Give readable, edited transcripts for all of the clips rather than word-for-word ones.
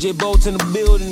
DJ Bolt in the building.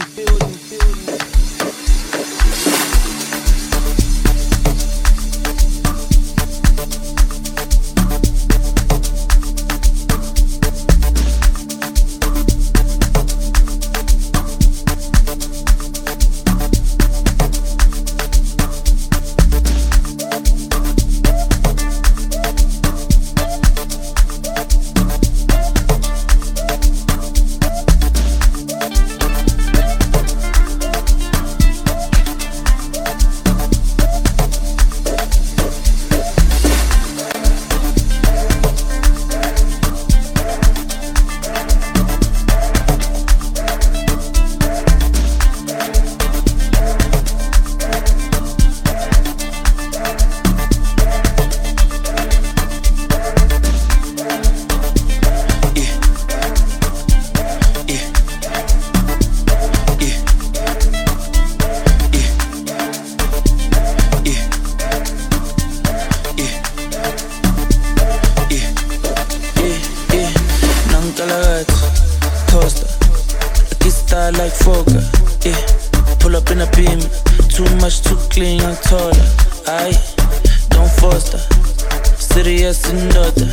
Like Fokker, yeah. Pull up in a beam, too much, too clean, young taller. Aye, don't foster. Serious and daughter,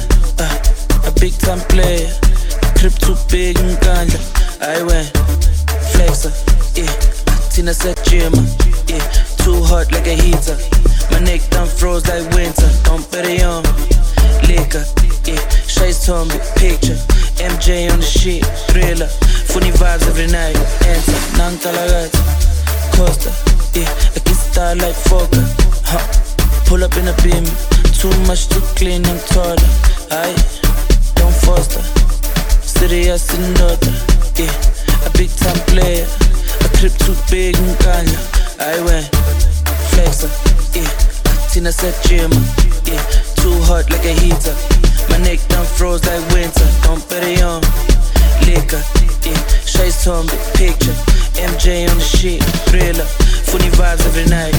a big time player. Crib too big and ganja. I went flexer, yeah. Tina said Jimmer, yeah. Too hot like a heater. My neck done froze like winter. Don't bet it on liquor, yeah. Shades told me picture. MJ on the shit, thriller. Funny vibes every night. Enter, nang talagat. Costa, yeah. I can style like Fokker, huh. Pull up in a beam, too much, too clean and taller. Aye, don't foster. Serious and daughter, yeah. A big time player. A crib too big and ganja. I went flexer, yeah. Tina said Jimmer, yeah. Too hot like a heater. My neck done froze like winter. Don't bet it on liquor, yeah. Shades told me picture. MJ on the shit, thriller. Funny vibes every night.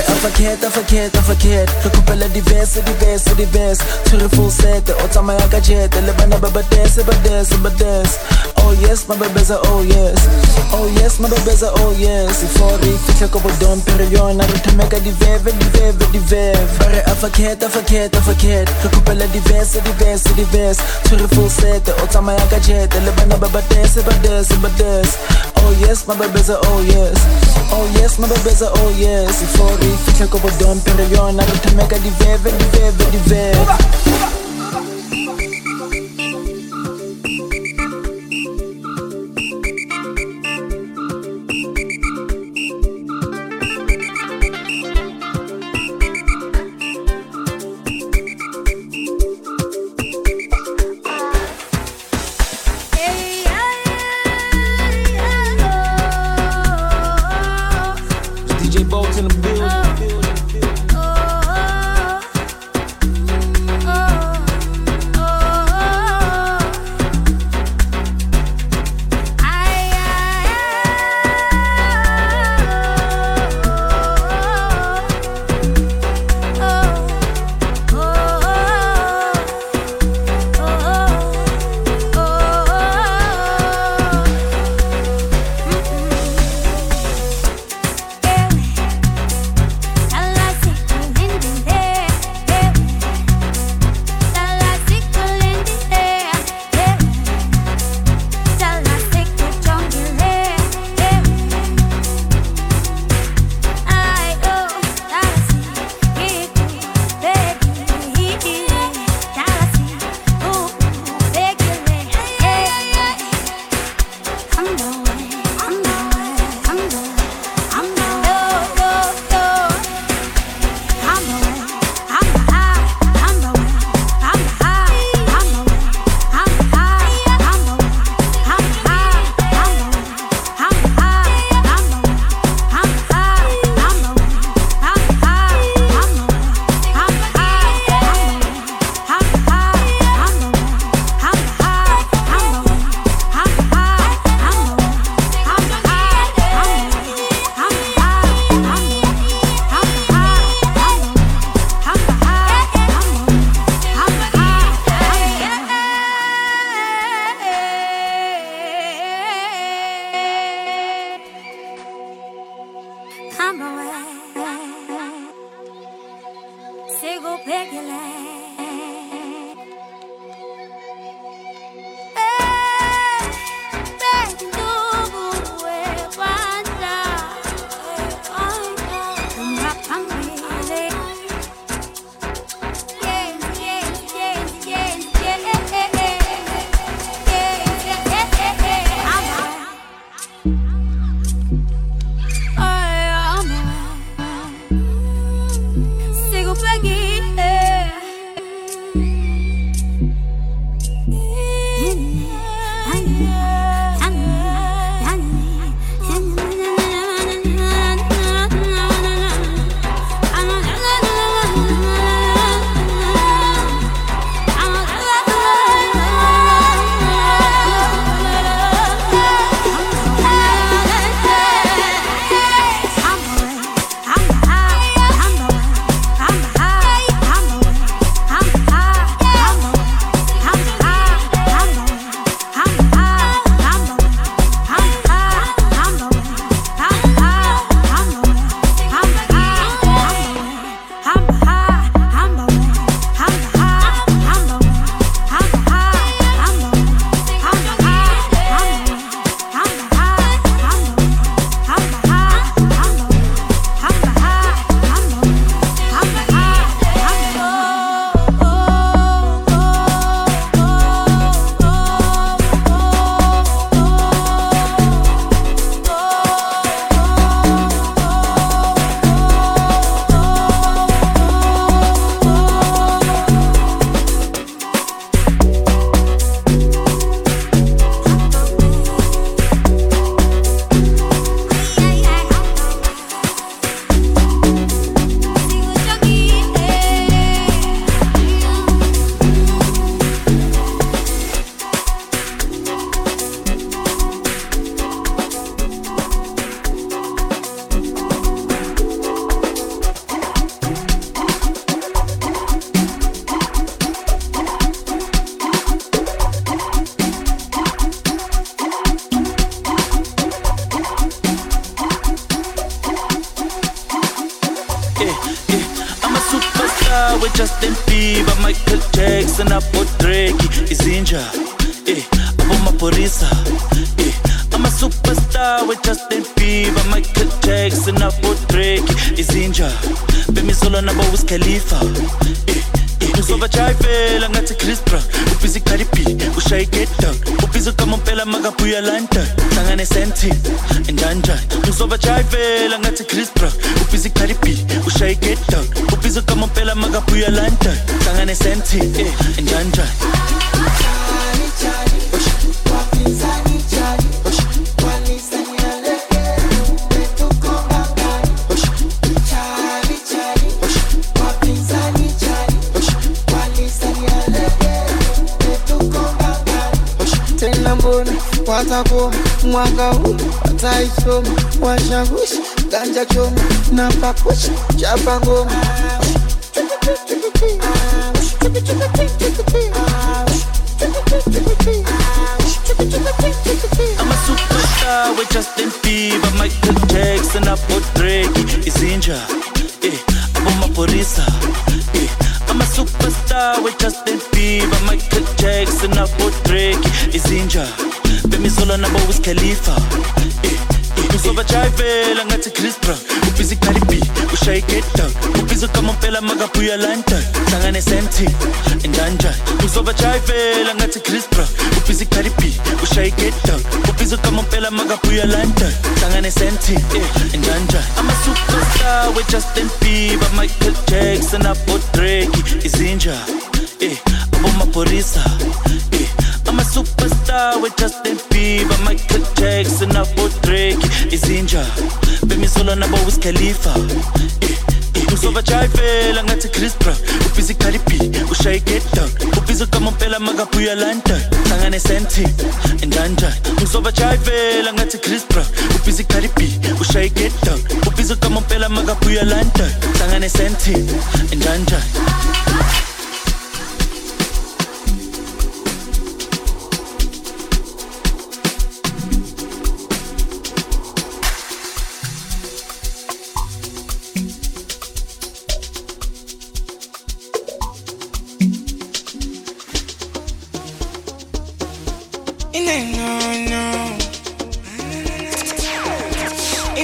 I forget. Recupera diverse. To the full set, the otama ya kajete. Lebana baba dance. Oh yes, my baby's a oh yes. Oh yes, my baby's a oh yes. If for it, fix like a don period. I return make a divev. I forget. Recupera diverse. To the full set, the otama ya kajete. Lebana baba dance. Oh yes, my baby's a oh yes. Oh yes, my baby's a oh yes. If for it, fix like a don period. I return make a divev. DJ Bolt in the building. Justin Bieber, Michael Jackson, Apo Drake, Izinja, Apo Maporisa, I'm a superstar with Justin Bieber, Michael Jackson, Apo Drake, Izinja, Bemi Solo Naba Wiz Khalifa, Uzova Chayfela ngathi Chris Brown, ubhizi Cardi B, ushaye get down, ubhizi kamompela makabuya London, hlangane senti, endanjani. Uzova Chayfela ngathi Chris Brown, ubhizi Cardi B, ushaye get down, ubhizi kamompela makabuya London, hlangane senti, endanjani. Watako mwaka huu wataisoma, washagushi ganja choma na pakushi chapa ngoma. I'm a superstar with Justin Bieber, Michael Jackson, Apo Drake, Izinja, Apo Maporisa. I'm a superstar with Justin Bieber, Michael Jackson, Apo Drake, Izinja, Bemi Solo Naba Wiz Khalifa. Uzova Chayfela ngathi Chris Brown, ubhizi Cardi B, ushaye get down, ubhizi kamompela makabuya London, hlangane senti, endanjani. Uzova Chayfela ngathi Chris Brown, ubhizi Cardi B, ushaye get down, ubhizi kamompela makabuya London, hlangane senti, endanjani. I'm a superstar with Justin Bieber, Michael Jackson, Apo Drake, Izinja, Apo Maporisa. I'm a superstar with Justin Bieber, Michael Jackson, Apo Drake, Izinja, Bemi Solo Naba Wiz Khalifa. Uzova Chayfela ngathi Chris Brown, ubhizi Cardi B, ushaye get down, ubhizi kamompela makabuya London, hlangane senti, endanjani. Uzova Chayfela ngathi Chris Brown, ubhizi Cardi B, ushaye get down, ubhizi kamompela makabuya London, hlangane senti, endanjani.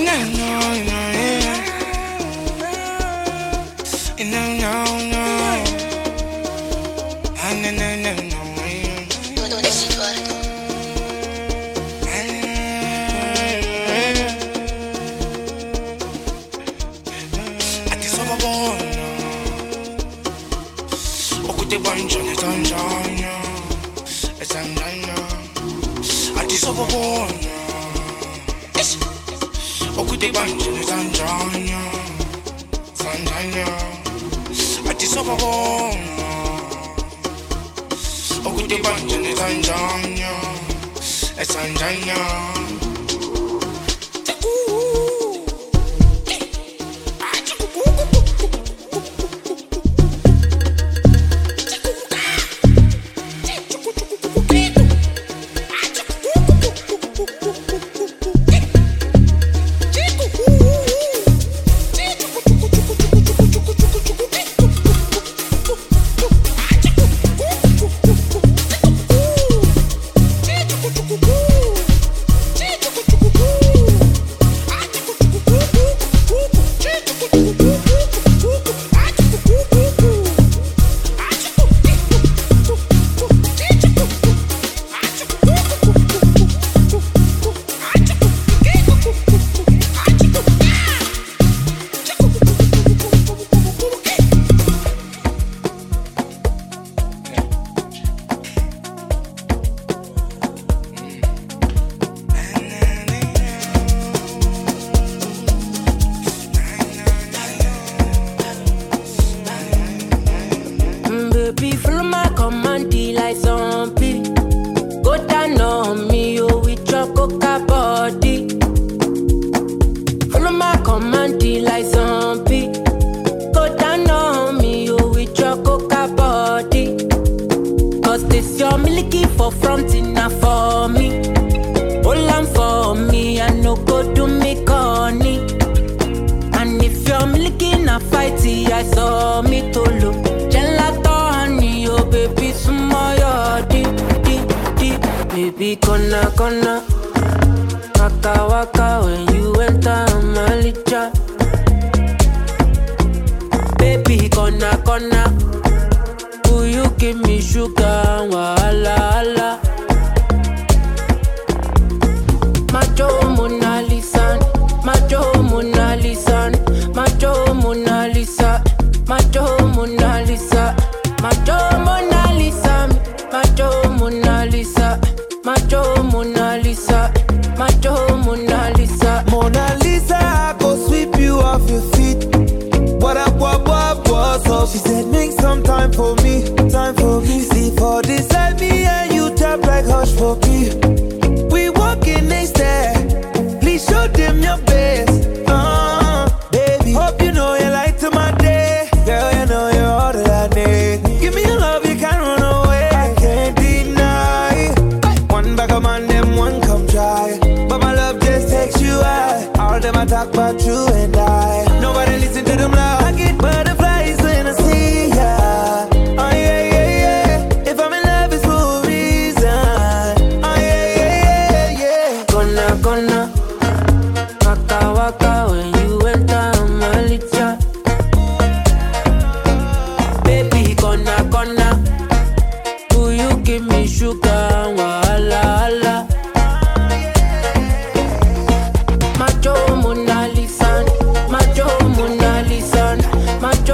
Mona Lisa,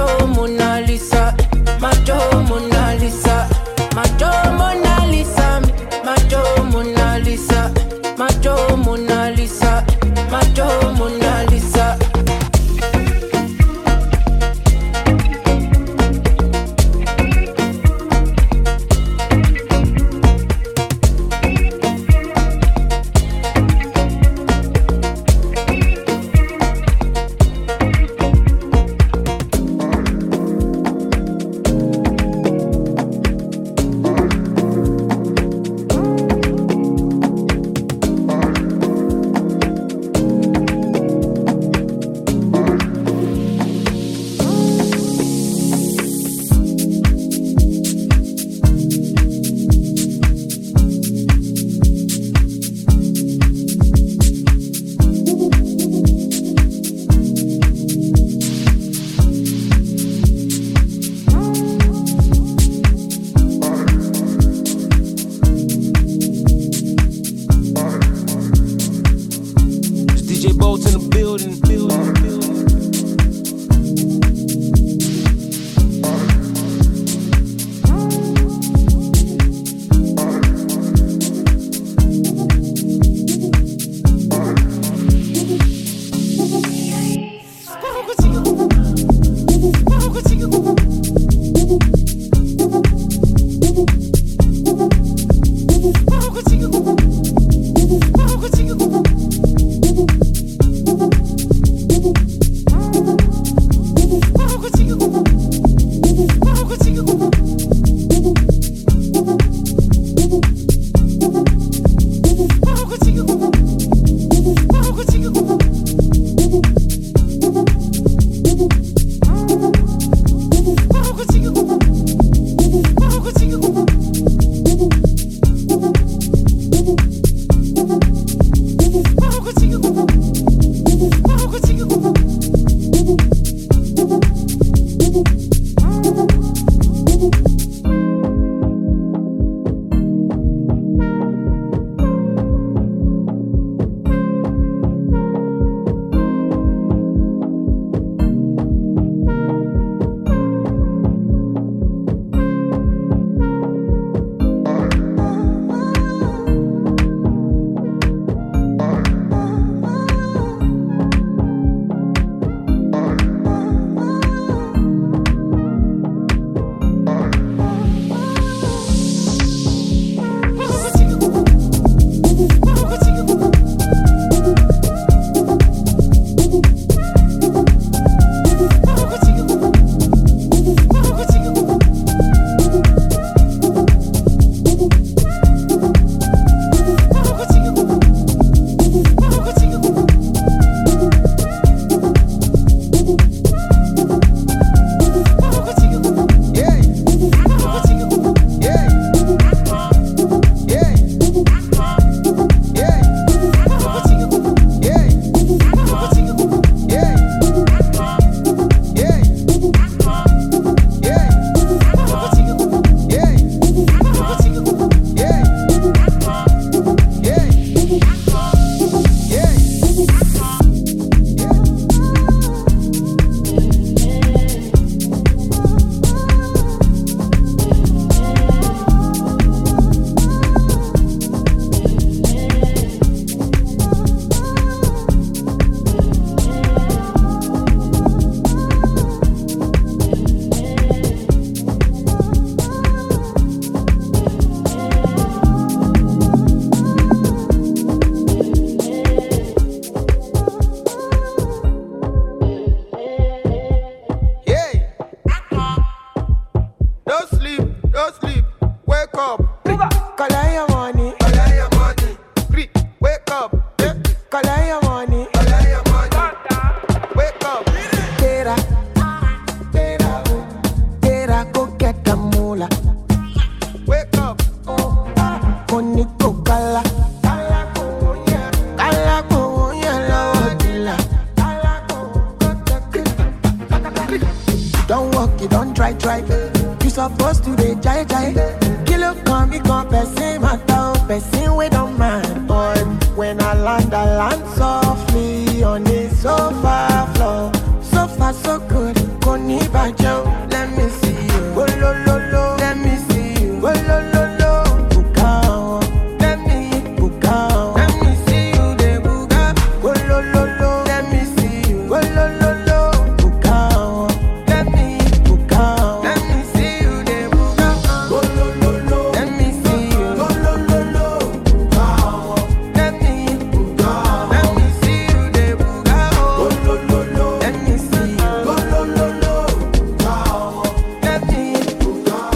try. You supposed to be jai. Kilo come, me come, person matter, person we don't mind, boy. When I land softly on the sofa floor. So far so good, Koni Bajo. Let me see you, oh lo lo lo. Let me see you, oh lo lo lo. Bukao, let me bukao. Let me see you, de buga, oh lo lo lo. Let me see you, oh lo lo lo. Bukao, let me bukao. Let me see you, de buga, oh lo lo lo. Let me see you, oh lo lo lo. Bukao, let me bukao. Let me see you, de buga, oh lo lo lo. Let me see you, oh lo lo lo. Bukao, let me bukao.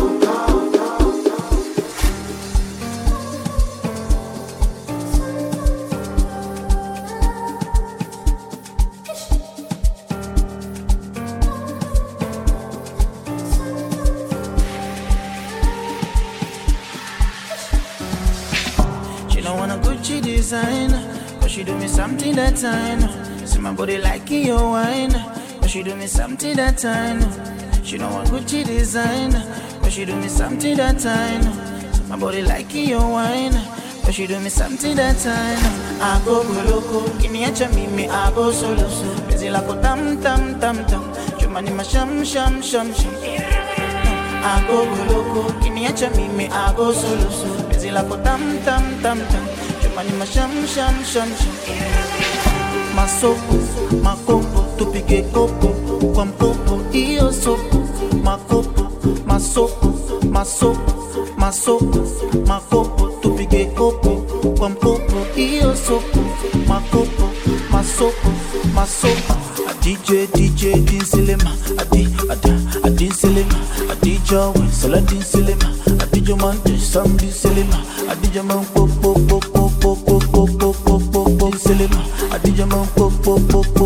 She don't want a Gucci designer, but she do me something that I know. See my body like your wine, but she do me something that I know. She don't want Gucci designer, but she do me something that I know. See my body like your wine, but she do me something that I know. I go loco, kiniacha mimi, I go solo. Busy like a tam. Chumani ma sham. I go loco, kiniacha mimi, I go solo. Busy like a tam. Chumani ma sham. Masoko, makopo, tupige kopo, kwa mkopo, iyo soko. Makopo, masoko, makopo, tupige kopo, kwa mkopo, iyo soko. Makopo, masoko. A DJ Dinsilema, a Dinsilema, a DJ Sala Dinsilema, a DJ Monte, some Dinsilema, a DJ Man Popo, Dinsilema, a DJ Man Popo,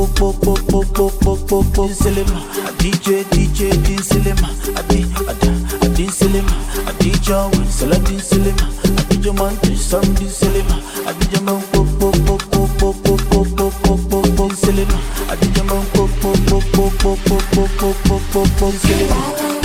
Dinsilema, a DJ Dinsilema, a Dinsilema, a DJ Sala Dinsilema, a DJ Monte, some Dinsilema, a DJ Man Popo, Dinsilema, a DJ Man Popo, Dinsilema.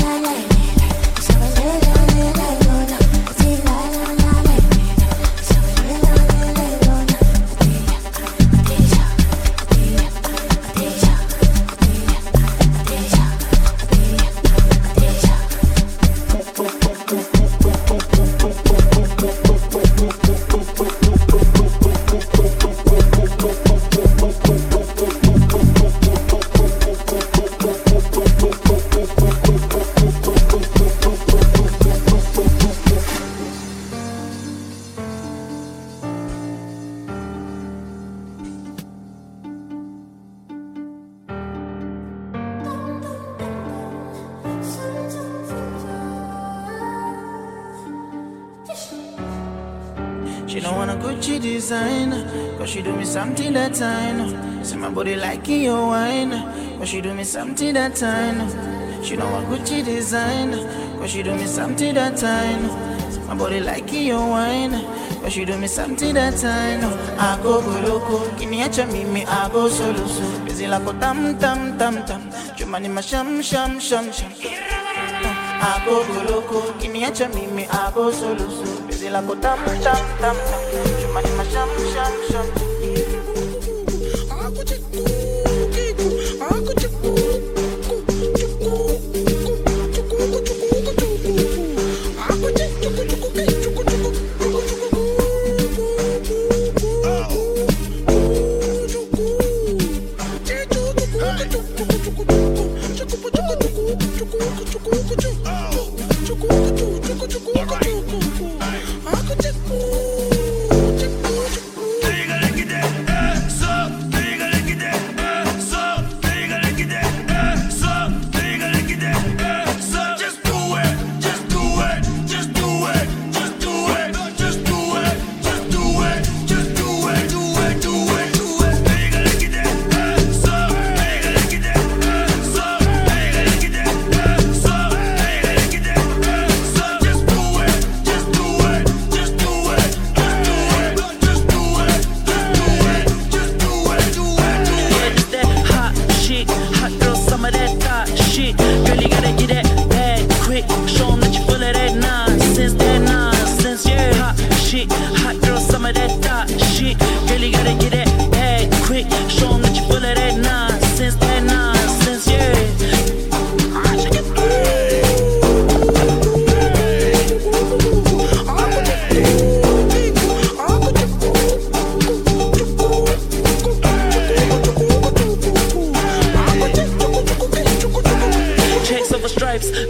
She don't want a Gucci designer, cause she do me something that I know. See my body like your wine, but she do me something that I know. She don't want Gucci designer, cause she do me something that I know. See my body like your wine, but she do me something that I know. I go loco, kiniacha mimi, I go solo. Busy like a tam. Chumani ma sham. I go loco, kiniacha mimi, I go solo. Busy like a tam. Chumani ma sham.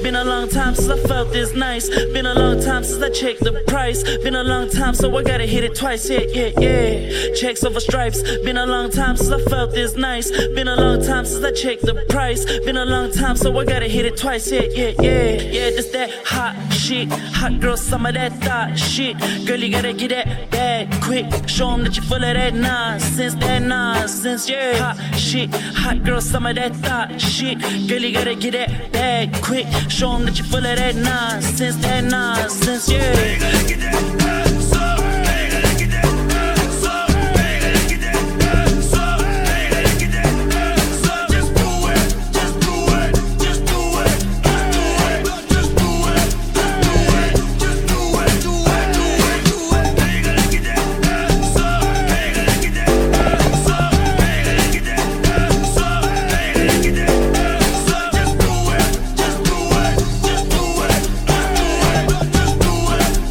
Been a long time since I felt this nice. Been a long time since I checked the price. Been a long time, so I gotta hit it twice. Yeah. Checks over stripes. Been a long time since I felt this nice. Been a long time since I checked the price. Been a long time, so I gotta hit it twice. Yeah. This that hot shit. Hot girl, some of that thought shit. Girl, you gotta get that bag quick. Show 'em that you full of that nonsense. Yeah. Hot shit. Hot girl, some of that thought shit. Girl, you gotta get that bag quick. Show 'em that you full of that nonsense. Yeah. They gotta get that so they gotta get that so they gotta get that so they gotta get that so just do it, just do it, just do it, just do it, just do it, just do it, just do it, do it, do it, do it. They gotta get that so they gotta get that so they gotta get that so they gotta get that so just do it, just do it, just do it, just do it, just do it.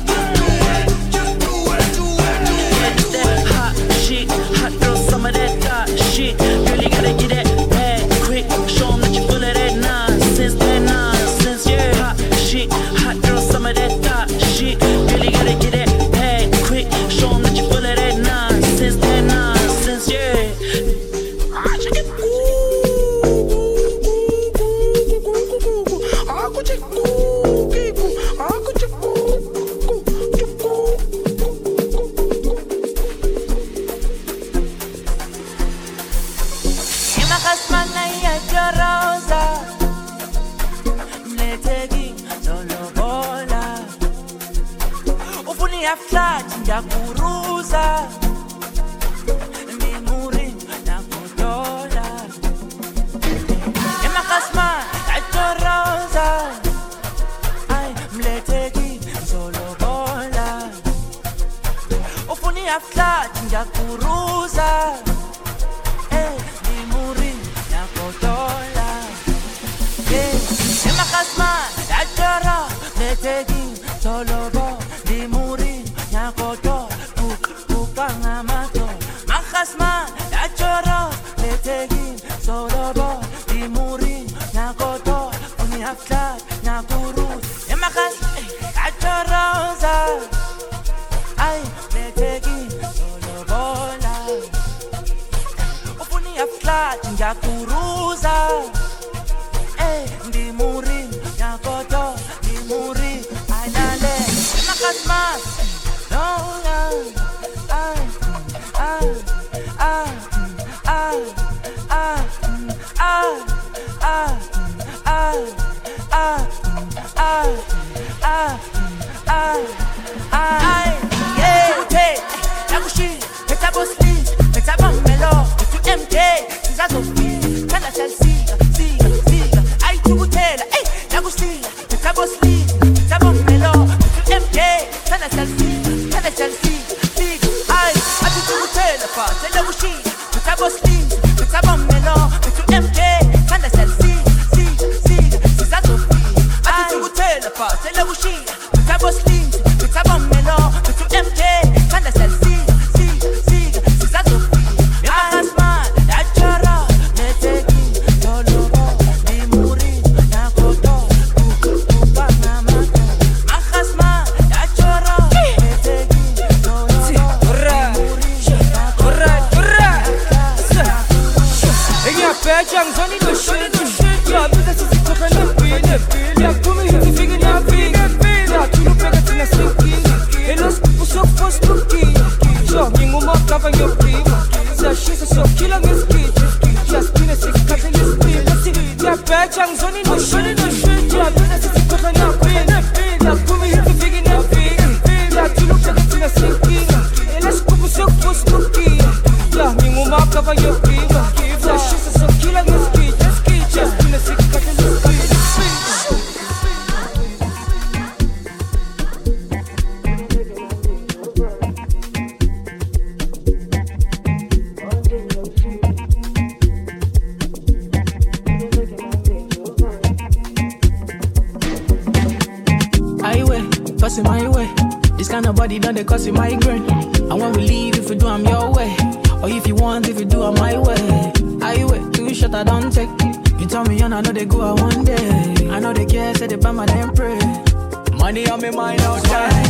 You tell me, and I know they go out one day. I know they care, say they buy my damn pray. Money on me mind outside.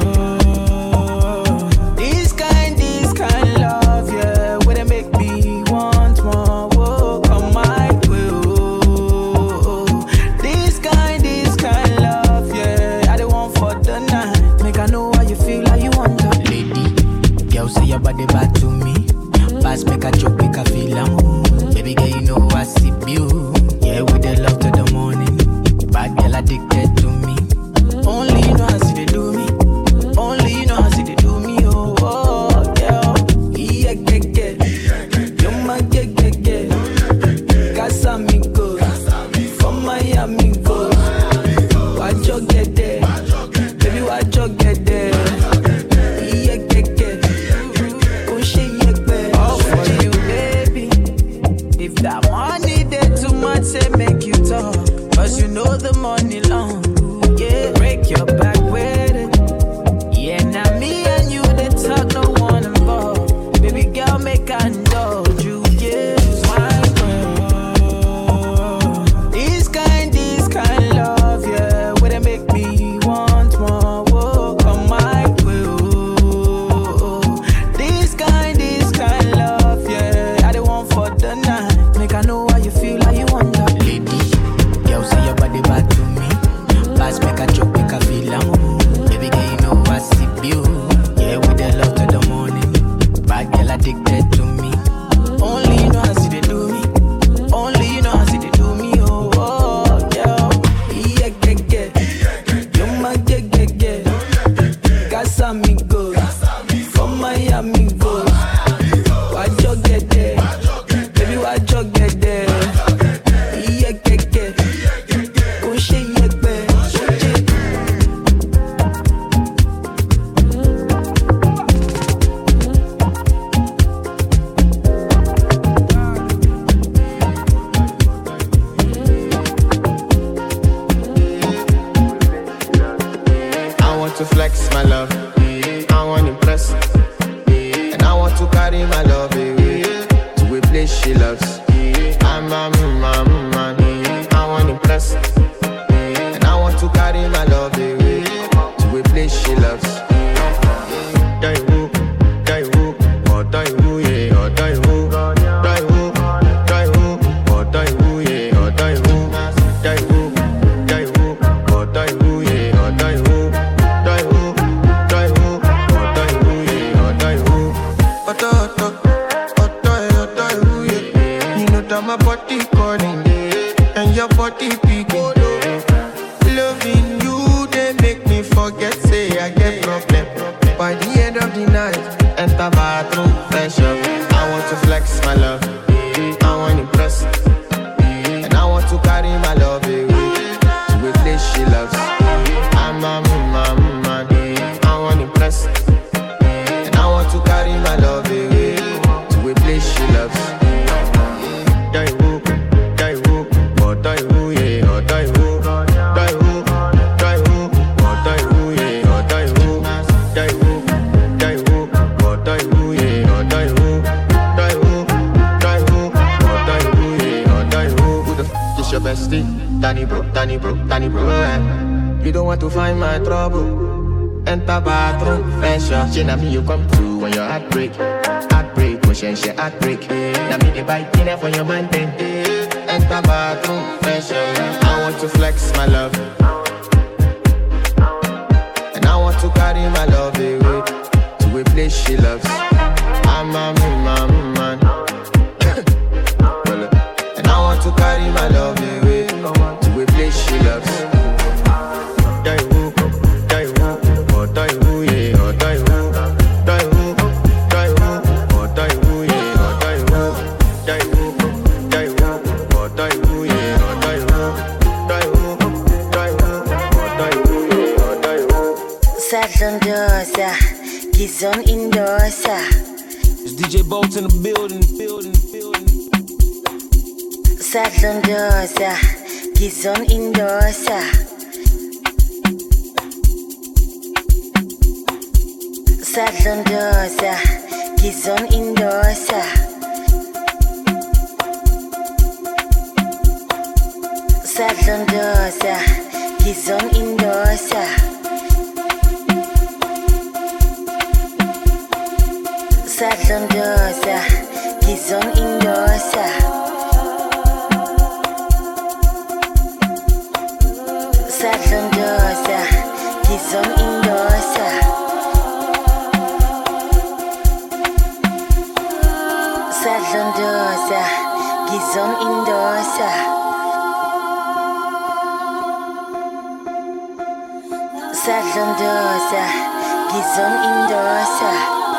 This kind love, yeah, where they make me want more. Whoa, come my way. Oh. This kind love, yeah, I don't want for the night. Make I know how you feel, how you want to. Lady, girl, say your body bad to me. Pass, make a joke, make a feel baby girl, you know I see you. Yeah, with the love to the morning. Bad girl addicted to me. Only you know how see they do me. Only you know how see they do me. Oh, oh, girl. Yeah, yeah. You're my yeah. Casamigos. From Miami, go. Watch you get there. Baby, watch you get there. Yeah. If that money there too much, say make you talk. Cause you know the money long. Yeah, break your back with it. Yeah, now me and you, they talk, no one involved. Baby girl, make I indulge you. Yeah, my girl. This kind love, yeah, where they make me want more. Whoa, come my way. This kind love, yeah, I don't want for the night. Make I know how you feel, how you want that. Lady, girl, say your body bad to me. Pass, make a joke, make a feel baby girl, you know I see you. Yeah, with the love to the morning. Bad girl addicted to me. Only you know how see they do me. Only you know how see they do me. Oh, oh, girl. Yeah. You're my yeah. Casamigos. From Miami, go. Watch you get there. Baby, watch you get there. Yeah. Push it, yeah, baby. I want to flex my love. I want to impress. And I want to carry my love away to a place she loves. I'm a man. I want to impress. And I want to carry my love away to a place she loves. Die who, or die who, yeah, or die who. Die who, or die who, yeah, or die who. Die who, or die who, yeah, or die who. Die who, or die who, yeah, or die who. Or die who, yeah. You know that my body calling, and your body picking. Loving you, they make me forget, say I get problem. By the end of the night, enter bathroom, fresh up. I want to flex my love, I want to impress. And I want to carry my love away to a place she loves. I'm a man, I want to impress. And I want to carry my love away to a place she loves. Die who, or die who, yeah, or die who. Die who, or die who, yeah, or die who. Die who, or die who, yeah, or die who. Die who, or die who, yeah, or die who. Who the f*** is your bestie? Danny bro, You don't want to find my trouble. Enter bathroom, fresh up. She na me you come through when your heartbreak, motion she heartbreak. Na me the bite in for your man then. Enter bathroom, fresh up. I want to flex my love, and I want to carry my love away to a place she loves. I'm a man. And I want to carry my love away to a place she loves. Die who, or die who, yeah, or die who. Die who, or die who, yeah, or die who. Die who, or die who, yeah, or die who. Die who, or die who, yeah, or die who. Sadlandosa, Gizon Indosa. It's DJ Bolt in the building. Sadlandosa, Gizon Indosa. Sadlandosa, Gizon Indosa. Sadlondosa, Gizon Indosa. Sadlondosa, Gizon Indosa. Sadlondosa, Gizon Indosa. Sadlondosa, Gizon Indosa. Sadlondosa, Gizon Indosa.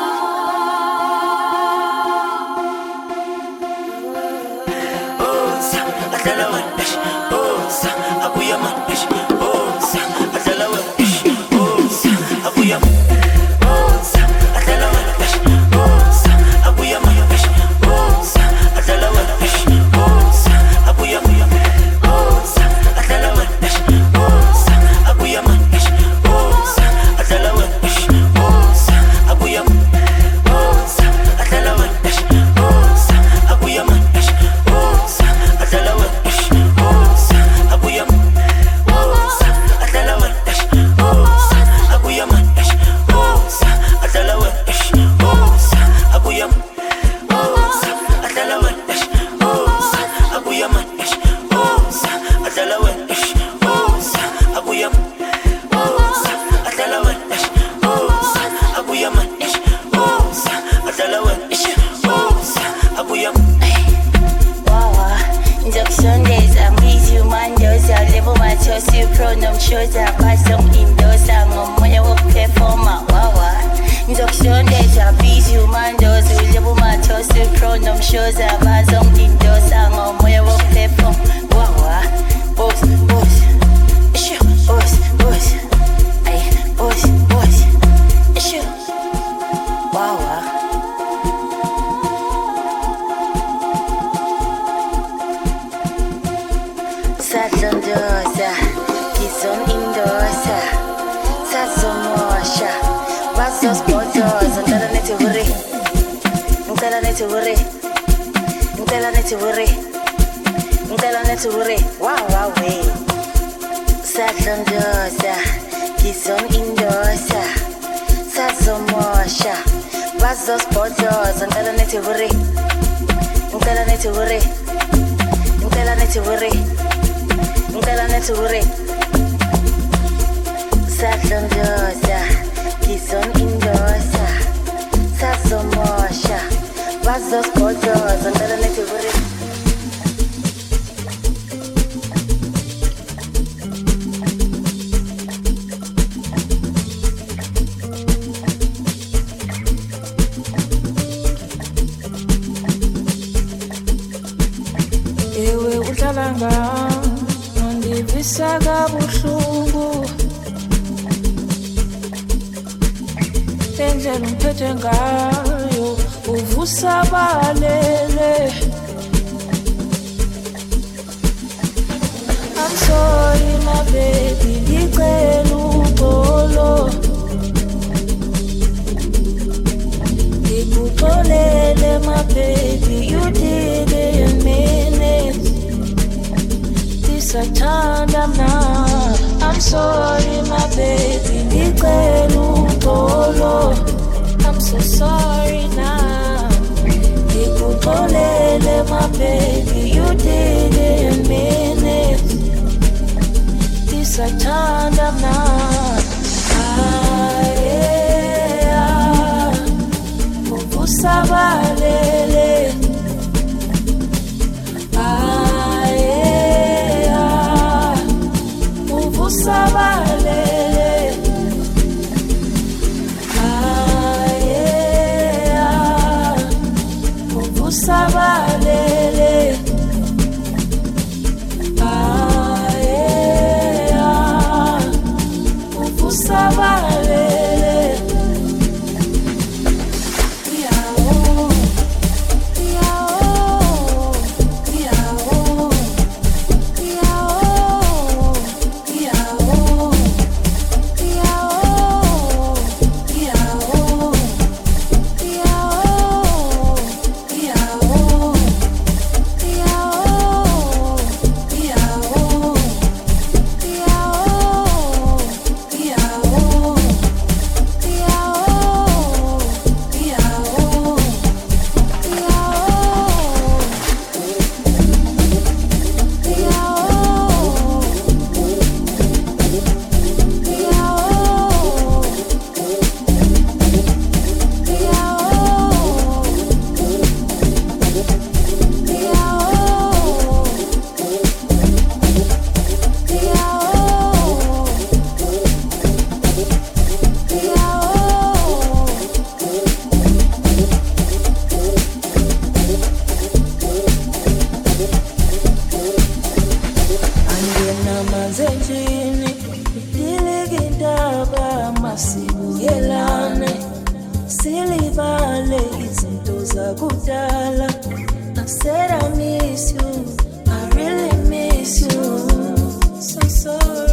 Sadlondosa, Gizon Indosa. Sazomosha, Vazos Botos, and tell it to worry. And tell it to worry. And tell it to worry. And tell it to worry. Wow, wow, way. Sadlondosa, Gizon Indosa. Sazomosha, Vazos Botos, and tell it to worry. And tell it to worry. And tell it to worry. Ngicela nethi ure Sadlondosa, Gizon Indosa. Sazomosha, Vazosbotoza. Ngicela nethi ure ewe uhlala ngami ngivisa kabuhlungu indlela ungiphethe ngayo uvusa balele. I'm sorry my baby, ngicela uxolo ngikuxolele my baby, you didn't mean it. Sathanda mna, I'm sorry my baby, ngicela uxolo. I'm so sorry now. Ngikuxolele my baby, you didn't mean it. Sathanda mna. Uvusabalele. Sabalele, uvusabalele, kudala. I said I miss you, I really miss you. So sorry.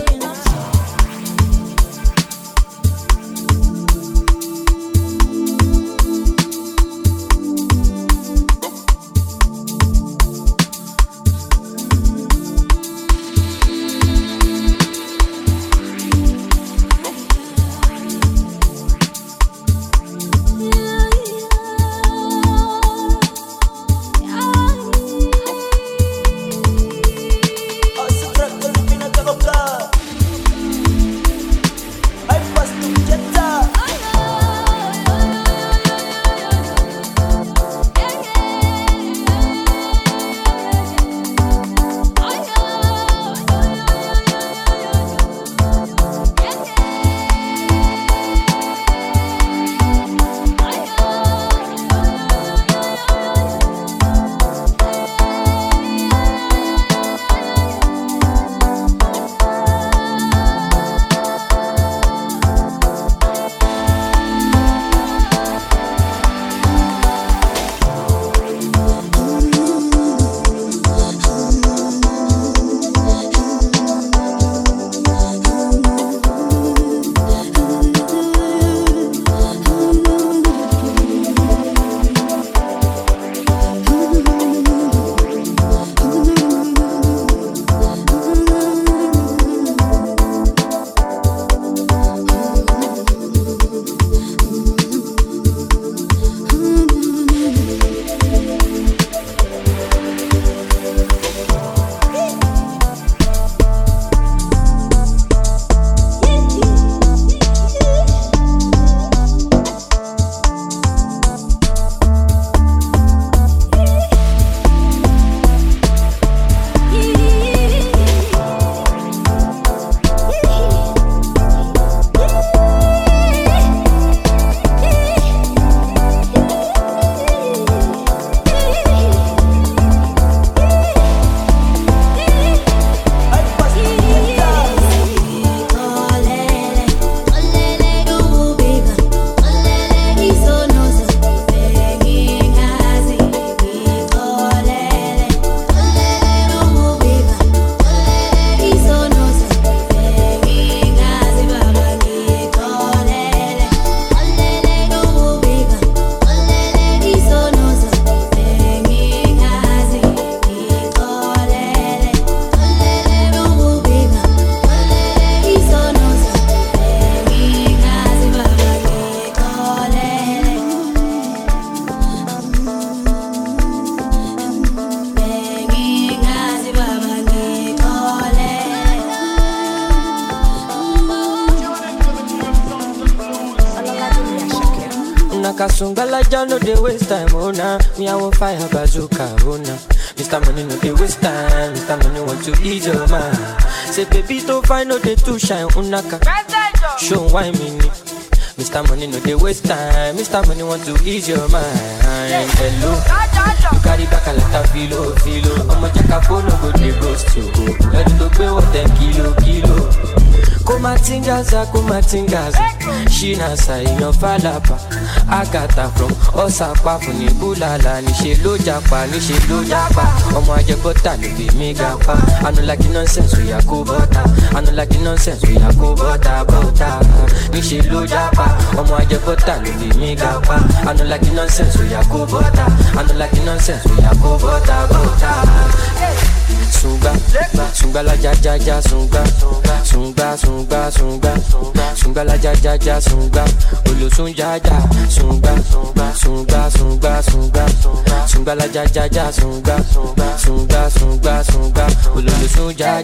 Kasungala no dey waste time, oh nah. Me I want fire bazooka, oh nah. Mr. Money no dey waste time, Mr. Money want to ease your mind. Say baby don't find no dey too shine, unaka. Show why me ni. Mr. Money no dey waste time, Mr. Money want to ease your mind. Hello, you carry back a lot of filo. I'ma check a phone, no go dey ghost you. Let it go what 10 kilo. Kumatingaza, Shina sa inyo falapa. Agata from Osapa funi bulala. Nishe lo japa. Omo aje bota no be me gapa. I no like the nonsense we a go bota. Bota. Nishe lo japa. Omo aje bota no be me gapa. I no like the nonsense we a go bota. Sunga la ja sunga la ja sunga olo sunga sunga la ja sunga olo sunga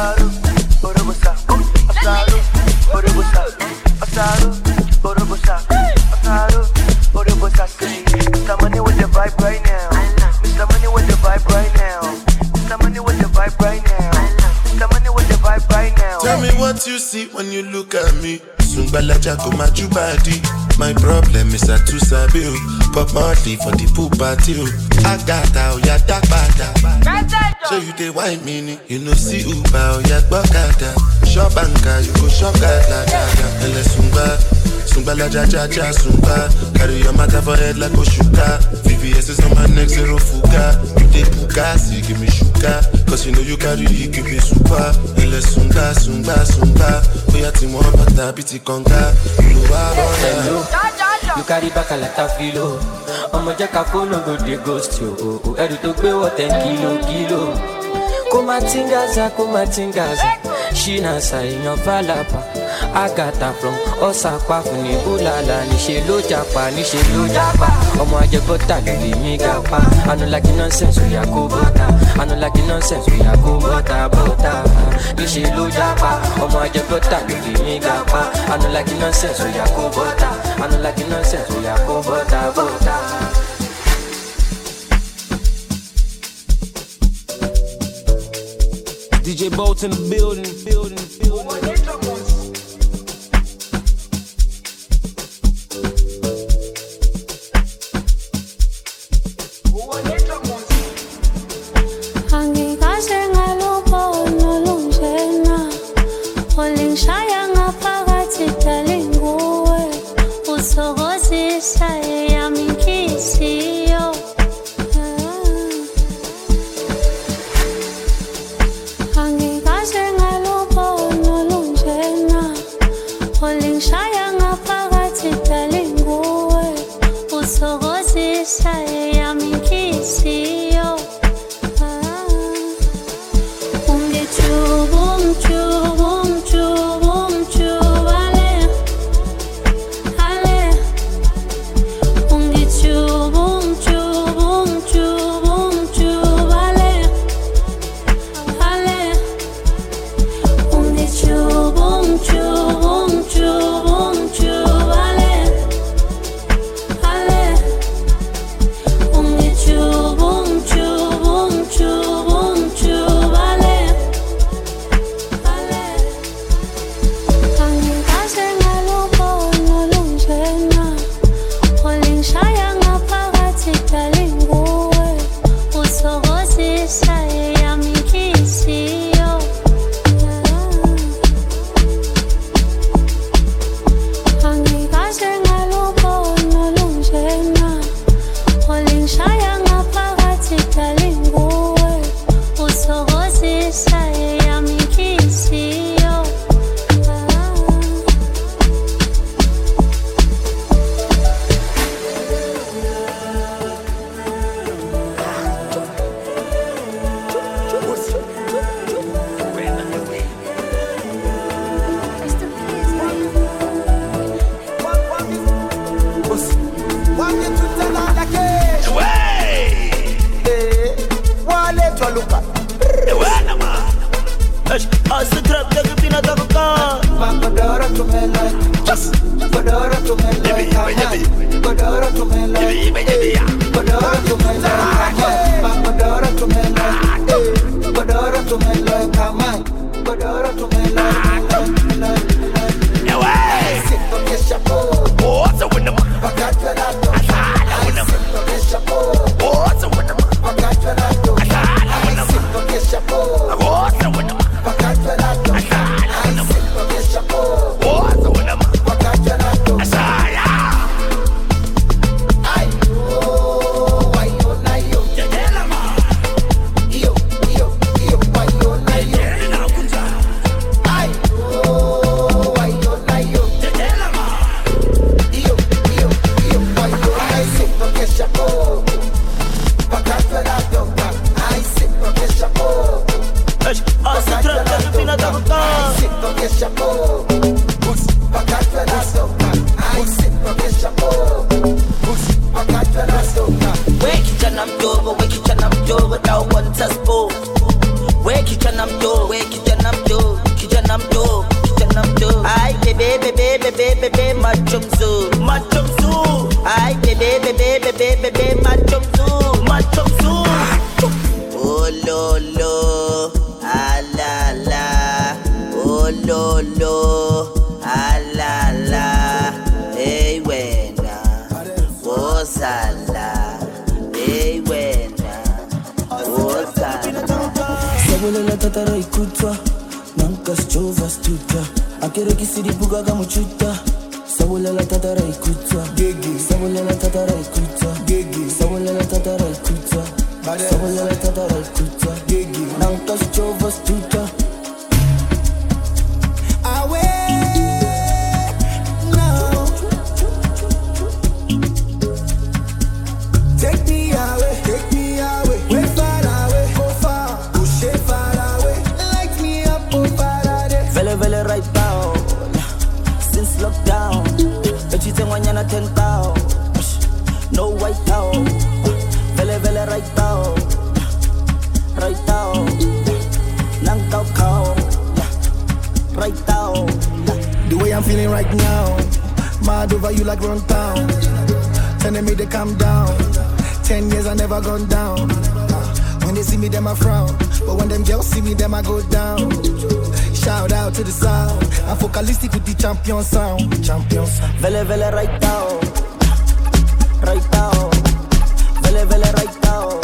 Mr. Money with the vibe right now. Mr. Money with the vibe right now. Mr. Money with the vibe right now. Mr. Money with the vibe right now. Tell me what you see when you look at me. Sungbala Jaco Majubadi. My problem is I too sabi. Pop Marley for the pool party. I got out, ya dark bada. So you dey wine meaning. You know see Uba or ya Bogada. Shop banka, you go shop gada. Ele Sungba. Sungbala jaja sumba. Carry your matter for head like Oshuka. VVS is on my neck, zero fuka. You dey puka, see give me shuka. Cause you know you carry it, give me super. Ele sunga. Oya ti mo bata biti konga. You carry back a lot of filo. I'ma check a phone, no go dey ghost you. Edu to pay what 10 kilo. Kumatingaza. Shina sa inyo falapa. Agata from Osaka funi ulala. Nishe lo japa. Omo aje bota lili mi gapa. I no like nonsense we a go bota. Nishe lo japa. Omo aje bota lili mi gapa. I no like nonsense we a go bota. DJ Bolt in the building. Sabulela tatara ikuta, gigi. Sabulela tatara ikuta, gigi. Sabulela tatara ikuta, sabulela tatara ikuta, gigi. Now touch Jehovah's tutor. Right down, since lockdown, but you think when you're not 10,000, no white out, vele right down, lang cow, right down. The way I'm feeling right now, mad over you like run town, telling me to calm down. 10 years I never gone down. When they see me, them I frown, but when them girls see me, them I go down. Shout out to the sound. I'm focalistic with the champion sound. Vele right down, vele right down,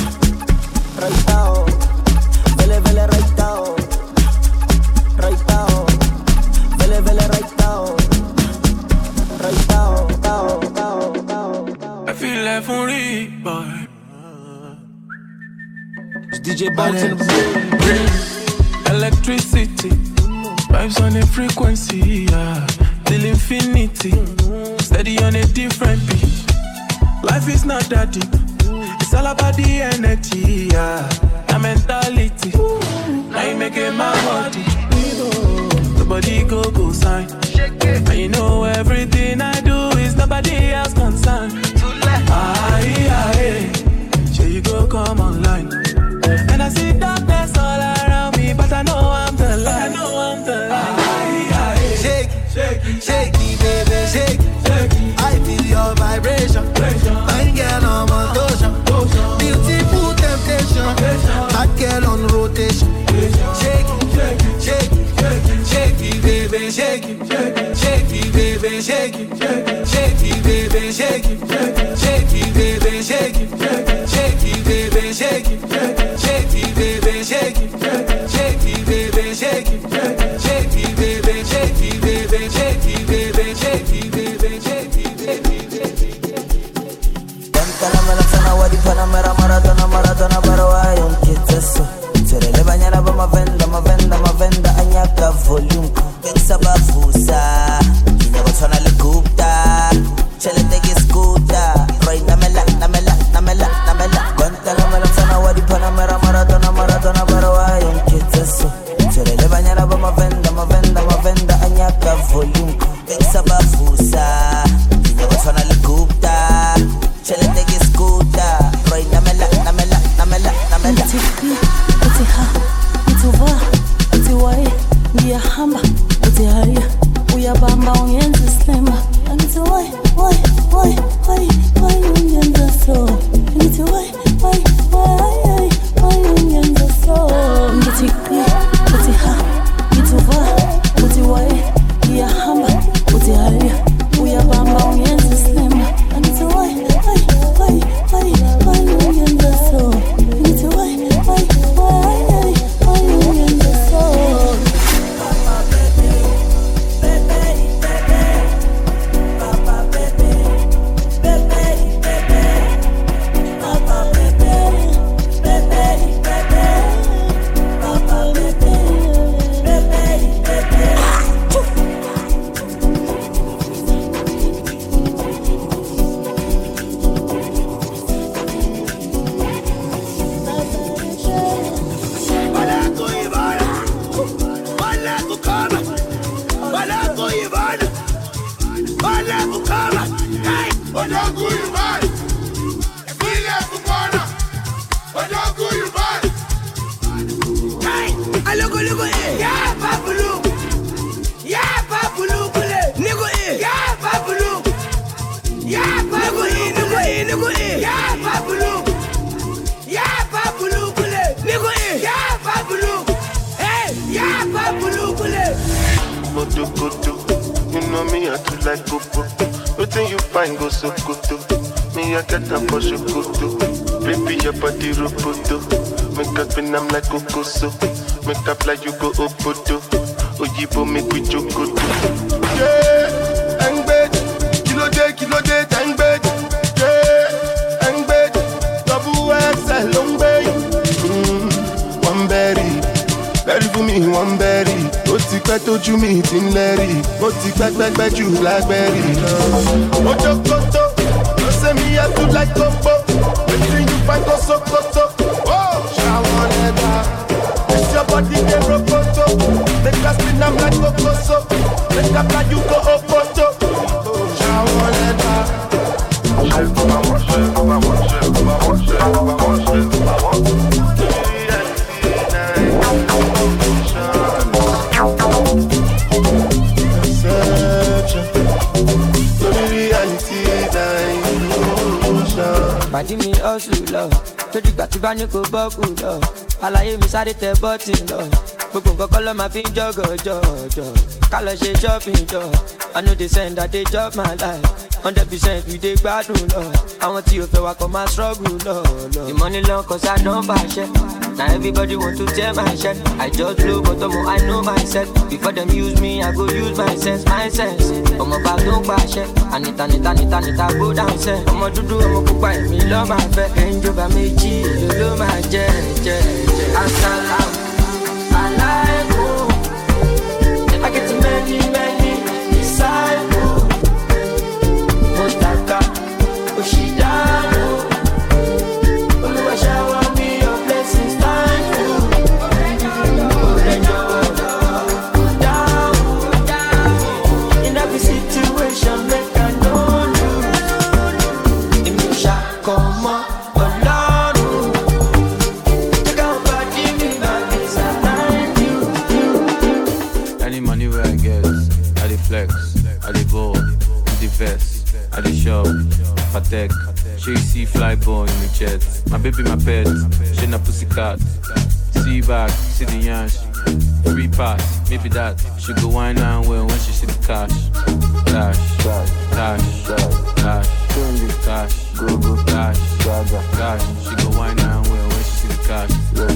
vele right down, vele right down. I feel like for boy. It's DJ Bolton. Electricity, vibes on a frequency, yeah. Till infinity, steady on a different beat. Life is not that deep, it's all about the energy, yeah. The mentality, now you making my body. The body go sign. And you know everything I do is nobody else concerned. Aye, sure you go come online. And I see darkness all around me, but I know I'm the light. Shake it, baby, shake it. I feel your vibration. Fine girl on motion. Beautiful temptation. Hot girl on rotation. Shake it, baby, shake it. Shake it, baby, shake it. Shake it, baby, shake it. Shake it, baby, shake it. Shake it, baby, shake it. Shake it, baby, shake it. Shake it, baby, shake it. Shake it, baby, shake it, baby, shake it, baby, shake it, baby, shake it, baby. Panamera sana wadi Panamera Maradona barawa yon kiteso. Terele banyana ba mavenda anyaka volume. Bensa bafusa, kinya batona le kupta. Chele tege skuta, right namela. Panamera sana wadi Panamera Maradona barawa yon kiteso. Terele banyana ba mavenda anyaka volume. Bensa bafusa, kinya batona le kupta. Chele tege skuta, right namela. Uti ha, utuva, uti wai, ngia hamba, uti haya, uyabamba unyenzi sema. Uti wai, unyenza so. Uti wai, unyenza so. Uti ha, utuva, uti wai, ngia hamba, uti haya, uyabamba unyenzi sema. Uti wai, unyenza so. Uti wai, unyenza so. You know me, I do like go-go. Nothing you find go so good. Me, I get up for shukutu. Baby, your body roboto. Make up when I'm like Kokoso. Make up like you go Obodo. Oyibo make we joke. Yeah, and berry. Berry for me, one berry. Ó ti pẹ́ tójú mi ti ń lẹ́rì. Ó ti pẹ́ jù blackberry. Ojo koto, no say me I do like Coco. Wetin you find go Sokoto? Oh, shower leather. It's your body get roboto. Make us spin am like Cocoso. Make up like you go Opoto. Oh, shower leather. Bàdí mi hustle lọ, lójú gbà tí bá ní kò bọ́ọ̀kù lọ. Àlàyé mi sáré tẹ bọ́tì lọ, gbogbo nǹkan kọ́ ló máa fi ń jọ̀gọ̀jọ̀. Ká lọ ṣe shopping jọ, I know they send that they chop my life. 100% we dey gbádùn lọ, àwọn tí o fẹ́ wa kọ́ máa struggle lọ. The money long cause I don't fashion. Now everybody want to tear my shirt. I just blow but I know myself. Before them use me, I go use my sense. Ọmọ bá tó ń pàṣẹ. Anita go down sẹ́. Ọmọ dúdú ọmọ pupa èmi lọ́ máa fẹ́. Ẹnjọba méjì èlò ló máa jẹ́. Asalaam alaikum. I get many disciples. Motaka Oshidano. Olúwa shower me your blessings. I dey shop, Patek, she see fly ball in the jet. My baby, my pet, she na pussycat. See back, see the yansh, free pass, maybe that. She go wine and well when she see the cash. Cash, go, cash. She go wine and well when she see the cash.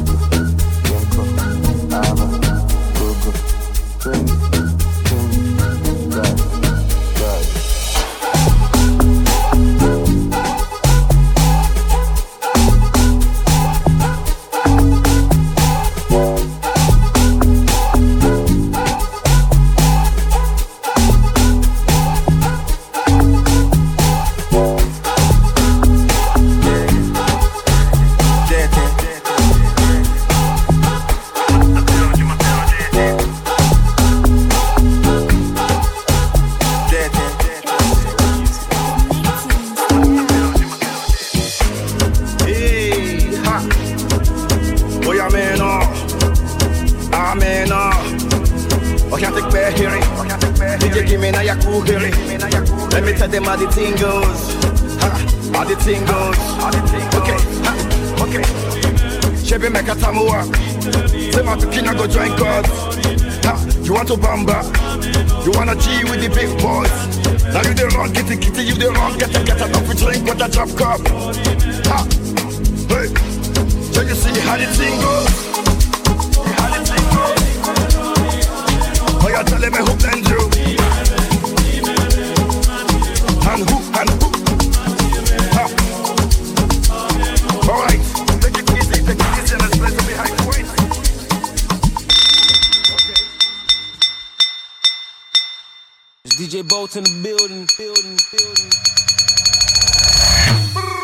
You want to bamba? You wanna G with the big boys? Now you the wrong, get it, you the wrong, get enough to drink with a drop cup. Ha! Hey! So you see how the thing goes? Oh, you're telling me who blends you? And who? Ha! Alright, take it easy, and let's play some behind points. DJ Bolt in the building.